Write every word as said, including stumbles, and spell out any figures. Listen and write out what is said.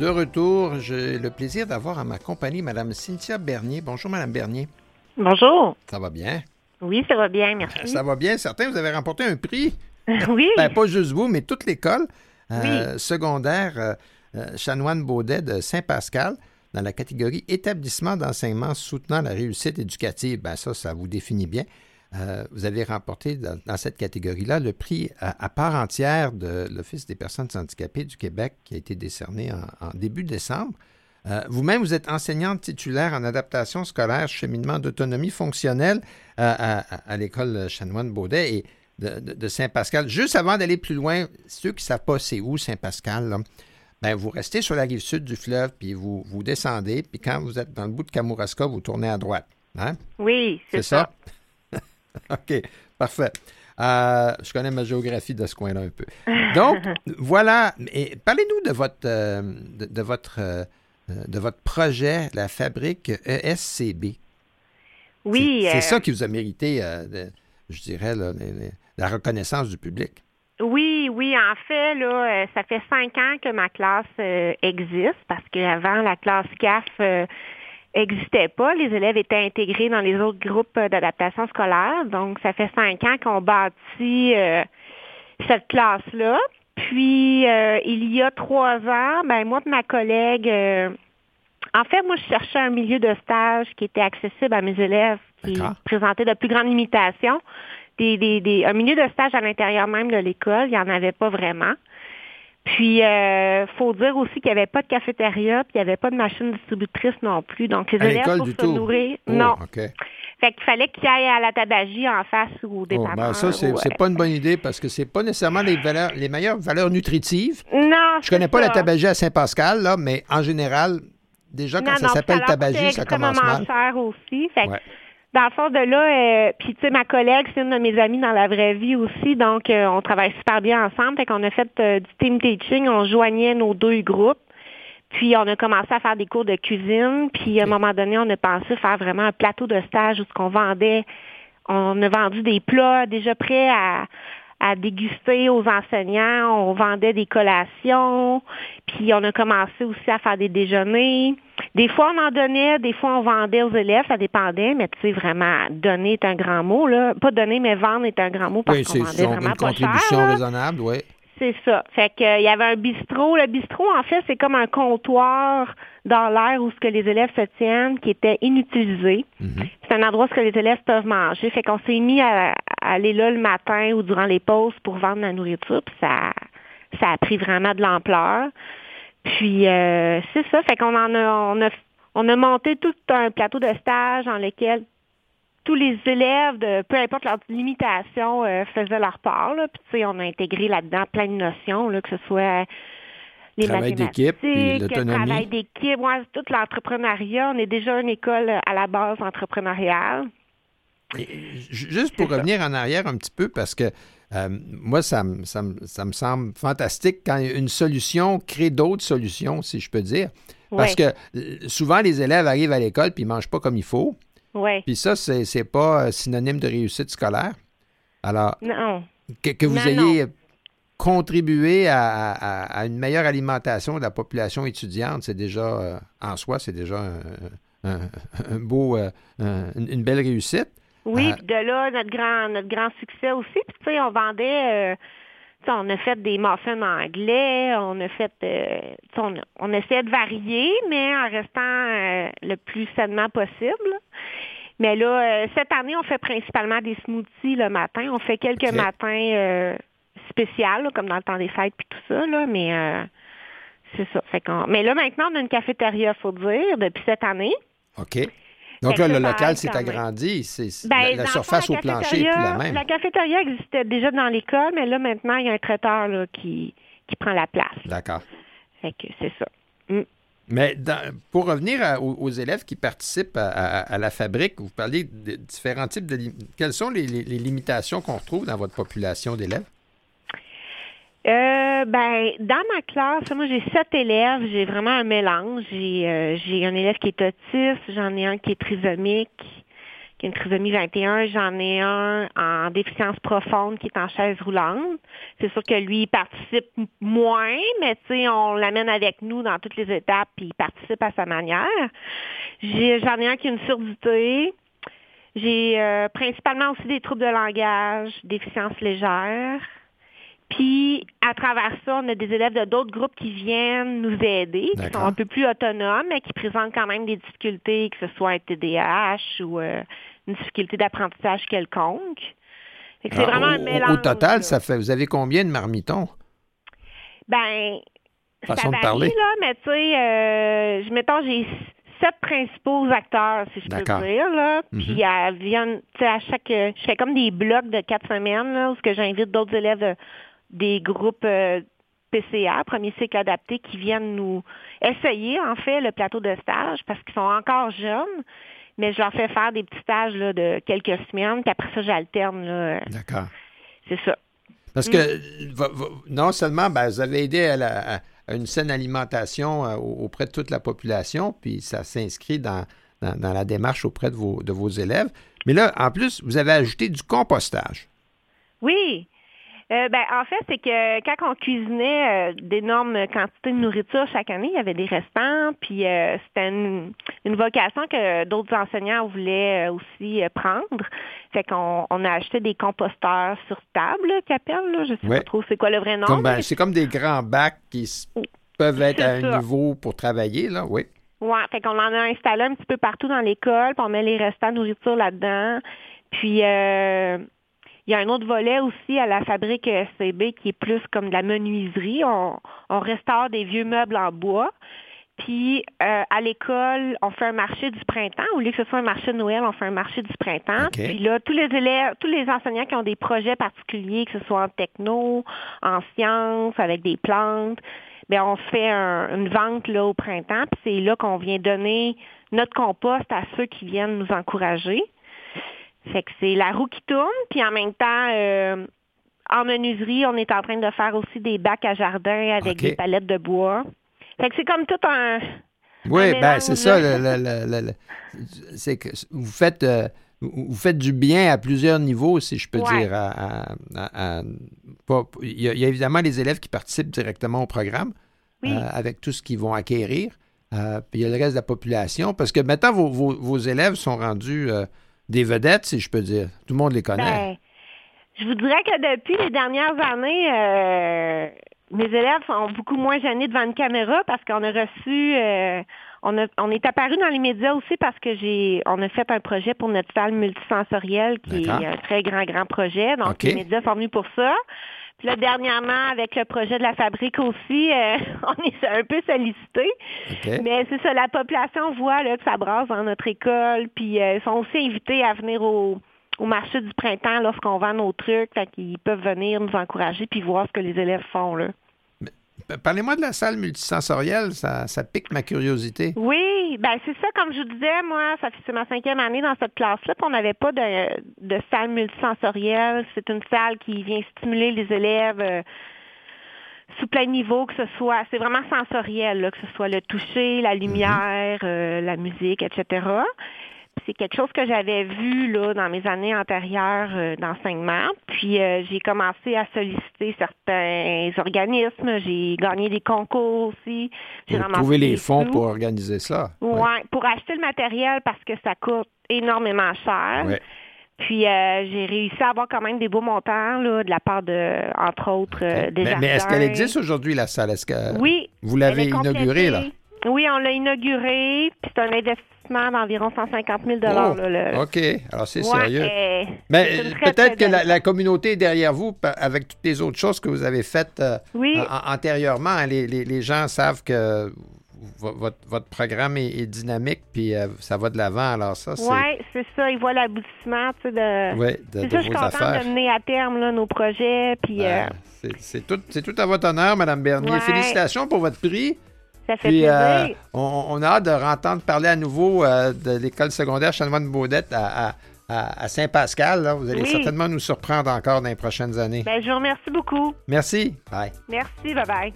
de retour. J'ai le plaisir d'avoir à ma compagnie Mme Cynthia Bernier. Bonjour, Mme Bernier. Bonjour. Ça va bien? Oui, ça va bien, merci. Ça va bien. Certains, vous avez remporté un prix. Oui. Ben, pas juste vous, mais toute l'école euh, Oui. secondaire euh, euh, Chanoine-Baudet de Saint-Pascal dans la catégorie établissement d'enseignement soutenant la réussite éducative. Ben ça, ça vous définit bien. Euh, vous avez remporté dans, dans cette catégorie-là le prix à, à part entière de l'Office des personnes handicapées du Québec qui a été décerné en, en début décembre. Euh, vous-même, vous êtes enseignante titulaire en adaptation scolaire, cheminement d'autonomie fonctionnelle euh, à, à, à l'école Chanoine-Baudet et de, de, de Saint-Pascal. Juste avant d'aller plus loin, ceux qui ne savent pas c'est où Saint-Pascal, là, ben, vous restez sur la rive sud du fleuve, puis vous, vous descendez, puis quand vous êtes dans le bout de Kamouraska, vous tournez à droite. Hein? Oui, c'est, c'est ça. ça? OK, parfait. Euh, je connais ma géographie de ce coin-là un peu. Donc, voilà. Et parlez-nous de votre, euh, de, de, votre, euh, de votre projet, la fabrique E S C B. Oui. C'est, c'est euh... ça qui vous a mérité, euh, de, je dirais, là, les, les, la reconnaissance du public. Oui, oui. En fait, là, ça fait cinq ans que ma classe euh, existe parce qu'avant, la classe C A F euh, n'existait pas. Les élèves étaient intégrés dans les autres groupes d'adaptation scolaire. Donc, ça fait cinq ans qu'on bâtit euh, cette classe-là. Puis, euh, il y a trois ans, ben moi et ma collègue, euh, en fait, moi, je cherchais un milieu de stage qui était accessible à mes élèves qui D'accord. présentaient de plus grandes limitations. Des, des, des, un milieu de stage à l'intérieur même de l'école, il n'y en avait pas vraiment. Puis, il euh, faut dire aussi qu'il n'y avait pas de cafétéria, puis il n'y avait pas de machine distributrice non plus. Donc, les à élèves, pour du se tout. nourrir, Oh, non. Okay. Fait qu'il fallait qu'ils aillent à la tabagie en face ou au dépanneur. Oh, ben ça, c'est, ou, c'est euh... pas une bonne idée parce que c'est pas nécessairement les, valeurs, les meilleures valeurs nutritives. Non, Je connais pas ça. la tabagie à Saint-Pascal, là, mais en général, déjà, quand non, ça non, s'appelle ça tabagie, ça commence mal. cher aussi. Fait que, ouais. dans le fond de là, euh, puis tu sais, ma collègue, c'est une de mes amies dans la vraie vie aussi, donc euh, on travaille super bien ensemble. Fait qu'on a fait euh, du team teaching, on joignait nos deux groupes. Puis, on a commencé à faire des cours de cuisine. Puis, à un moment donné, on a pensé faire vraiment un plateau de stage où ce qu'on vendait, on a vendu des plats déjà prêts à, à déguster aux enseignants. On vendait des collations. Puis, on a commencé aussi à faire des déjeuners. Des fois, on en donnait. Des fois, on vendait aux élèves. Ça dépendait. Mais tu sais, vraiment, donner est un grand mot, là. Pas donner, mais vendre est un grand mot parce oui, qu'on c'est vendait vraiment une pas contribution cher, raisonnable, oui. C'est ça. Fait que il euh, y avait un bistrot. Le bistrot, en fait, c'est comme un comptoir dans l'air où ce que les élèves se tiennent, qui était inutilisé. Mm-hmm. C'est un endroit où ce que les élèves peuvent manger. Fait qu'on s'est mis à, à aller là le matin ou durant les pauses pour vendre la nourriture. Puis ça, ça a pris vraiment de l'ampleur. Puis euh, c'est ça. Fait qu'on en a, on a, on a monté tout un plateau de stage dans lequel tous les élèves, de peu importe leur limitation, euh, faisaient leur part. Là. Puis, tu sais, on a intégré là-dedans plein de notions, là, que ce soit les travail d'équipe, puis l'autonomie. Le travail d'équipe, ouais, tout l'entrepreneuriat. On est déjà une école à la base entrepreneuriale. Et juste pour C'est revenir ça. en arrière un petit peu, parce que euh, moi, ça, ça, ça me semble fantastique quand une solution crée d'autres solutions, si je peux dire. Parce ouais. que souvent, les élèves arrivent à l'école puis ils ne mangent pas comme il faut. Oui. Puis ça, c'est, c'est pas synonyme de réussite scolaire. Alors, non. que, que vous non, ayez non. contribué à, à, à une meilleure alimentation de la population étudiante, c'est déjà, euh, en soi, c'est déjà un, un, un beau, euh, un, une belle réussite. Oui, euh, puis de là, notre grand, notre grand succès aussi. Puis, tu sais, on vendait... Euh, on a fait des muffins anglais, on a fait, euh, on, on essayait de varier, mais en restant euh, le plus sainement possible. Mais là, euh, cette année, on fait principalement des smoothies le matin. On fait quelques okay. matins euh, spéciaux, là, comme dans le temps des fêtes puis tout ça, là, mais euh, c'est ça. Fait qu'on... Mais là, maintenant, on a une cafétéria, faut dire, depuis cette année. OK. Donc là, le local s'est agrandi. C'est, ben, la, la surface fond, la au plancher est plus la même. La cafétéria existait déjà dans l'école, mais là, maintenant, il y a un traiteur là, qui, qui prend la place. D'accord. Fait que c'est ça. Mm. Mais dans, pour revenir à, aux, aux élèves qui participent à, à, à la fabrique, vous parlez de différents types de... Quelles sont les, les, les limitations qu'on retrouve dans votre population d'élèves? Euh, ben, dans ma classe, moi, j'ai sept élèves. J'ai vraiment un mélange. J'ai, euh, j'ai un élève qui est autiste, j'en ai un qui est trisomique, qui a une trisomie vingt et un. J'en ai un en déficience profonde qui est en chaise roulante. C'est sûr que lui, il participe moins, mais tu sais, on l'amène avec nous dans toutes les étapes, puis il participe à sa manière. J'ai, j'en ai un qui a une surdité. J'ai euh, principalement aussi des troubles de langage, déficience légère. Puis, à travers ça, on a des élèves de d'autres groupes qui viennent nous aider, qui D'accord. sont un peu plus autonomes, mais qui présentent quand même des difficultés, que ce soit un T D A H ou euh, une difficulté d'apprentissage quelconque. Fait que c'est Alors, vraiment au, un mélange. Au total, là. ça fait. Vous avez combien de marmitons? Ben, Façon ça de varie, parler. là, mais tu sais, euh, je mettons, j'ai sept principaux acteurs, si je D'accord. peux dire, là. Mhm. Puis, elles viennent, tu sais, à chaque, je fais comme des blocs de quatre semaines, là, où ce que j'invite d'autres élèves de, des groupes euh, P C A, premier cycle adapté, qui viennent nous essayer, en fait, le plateau de stage, parce qu'ils sont encore jeunes, mais je leur fais faire des petits stages, là, de quelques semaines, puis après ça, j'alterne, là. D'accord. C'est ça. Parce que mm. va, va, non seulement ben, vous avez aidé à, la, à une saine alimentation euh, auprès de toute la population, puis ça s'inscrit dans, dans, dans la démarche auprès de vos, de vos élèves, mais là, en plus, vous avez ajouté du compostage. Oui. Euh, ben, en fait, c'est que quand on cuisinait euh, d'énormes quantités de nourriture chaque année, il y avait des restants, puis euh, c'était une, une vocation que d'autres enseignants voulaient euh, aussi euh, prendre. Fait qu'on on a acheté des composteurs sur table, là, qu'ils appellent, là. Je sais Ouais. pas trop c'est quoi le vrai nom. Comme, ben, mais... c'est comme des grands bacs qui s- peuvent être C'est à un ça. niveau pour travailler, là, oui. Ouais, fait qu'on en a installé un petit peu partout dans l'école, puis on met les restants de nourriture là-dedans. Puis euh, il y a un autre volet aussi à la fabrique S C B qui est plus comme de la menuiserie. On, on restaure des vieux meubles en bois. Puis euh, à l'école, on fait un marché du printemps. Au lieu que ce soit un marché de Noël, on fait un marché du printemps. OK. Puis là, tous les élèves, tous les enseignants qui ont des projets particuliers, que ce soit en techno, en sciences, avec des plantes, bien, on fait un, une vente là au printemps. Puis c'est là qu'on vient donner notre compost à ceux qui viennent nous encourager. Fait que c'est la roue qui tourne, puis en même temps, euh, en menuiserie, on est en train de faire aussi des bacs à jardin avec OK. des palettes de bois. Fait que c'est comme tout un... Oui, un ben mélange, c'est ça. là. Le, le- le- le- c'est que vous faites, euh, vous faites du bien à plusieurs niveaux, si je peux Ouais. dire. à- à- à- à- pas- il, y a, il y a évidemment les élèves qui participent directement au programme Oui. euh, avec tout ce qu'ils vont acquérir. Euh, puis il y a le reste de la population. Parce que maintenant, vos, vos, vos élèves sont rendus euh, des vedettes, si je peux dire. Tout le monde les connaît. Ben, je vous dirais que depuis les dernières années, euh, mes élèves sont beaucoup moins gênés devant une caméra parce qu'on a reçu, euh, on, a, on est apparu dans les médias aussi parce que j'ai, on a fait un projet pour notre salle multisensorielle qui D'accord. est un très grand, grand projet. Donc, OK. les médias sont venus pour ça. Puis là, dernièrement, avec le projet de la fabrique aussi, euh, on est un peu sollicité. OK. Mais c'est ça, la population voit là, que ça brasse dans notre école, puis euh, ils sont aussi invités à venir au, au marché du printemps lorsqu'on vend nos trucs, fait qu'ils peuvent venir nous encourager puis voir ce que les élèves font, là. Parlez-moi de la salle multisensorielle, ça, ça pique ma curiosité. Oui, ben c'est ça, comme je vous disais, moi, ça fait c'est ma cinquième année dans cette classe-là, puis on n'avait pas de, de salle multisensorielle. C'est une salle qui vient stimuler les élèves euh, sous plein de niveaux, que ce soit, c'est vraiment sensoriel, là, que ce soit le toucher, la lumière, euh, la musique, et cetera. Puis c'est quelque chose que j'avais vu là dans mes années antérieures euh, d'enseignement. Puis euh, j'ai commencé à solliciter certains organismes. J'ai gagné des concours aussi. J'ai Vous ramassé trouvez les des fonds sous. pour organiser ça. Ouais, Oui. pour acheter le matériel parce que ça coûte énormément cher. Ouais. Puis euh, j'ai réussi à avoir quand même des beaux montants là, de la part de, entre autres, euh, des Mais, mais est-ce jardins. qu'elle existe aujourd'hui, la salle? Est-ce que Oui. vous l'avez Elle est inaugurée, là? complétée. Oui, on l'a inauguré, puis c'est un investissement d'environ cent cinquante mille dollars. Oh, là, le... OK. Alors, c'est Ouais, sérieux. euh, Mais c'est une euh, très, peut-être très que la, belle- la communauté est derrière vous pa- avec toutes les autres choses que vous avez faites euh, Oui. an- antérieurement. hein. Les, les- les gens savent que vo- votre, votre programme est, est dynamique puis euh, ça va de l'avant. Alors ça, c'est Oui, c'est ça. Ils voient l'aboutissement tu sais, de... ouais, de, c'est de ça, je suis vos contente affaires. de mener à terme là, nos projets. Puis Ben, euh, c'est- c'est tout, c'est tout à votre honneur, Mme Bernier. Ouais. Félicitations pour votre prix. ça fait Puis, plaisir. euh, on, on a hâte de entendre parler à nouveau euh, de l'école secondaire Chanoine-Baudette à, à- à, à Saint-Pascal. là. Vous allez Oui. certainement nous surprendre encore dans les prochaines années. Ben, je vous remercie beaucoup. Merci. Bye. Merci. Bye-bye.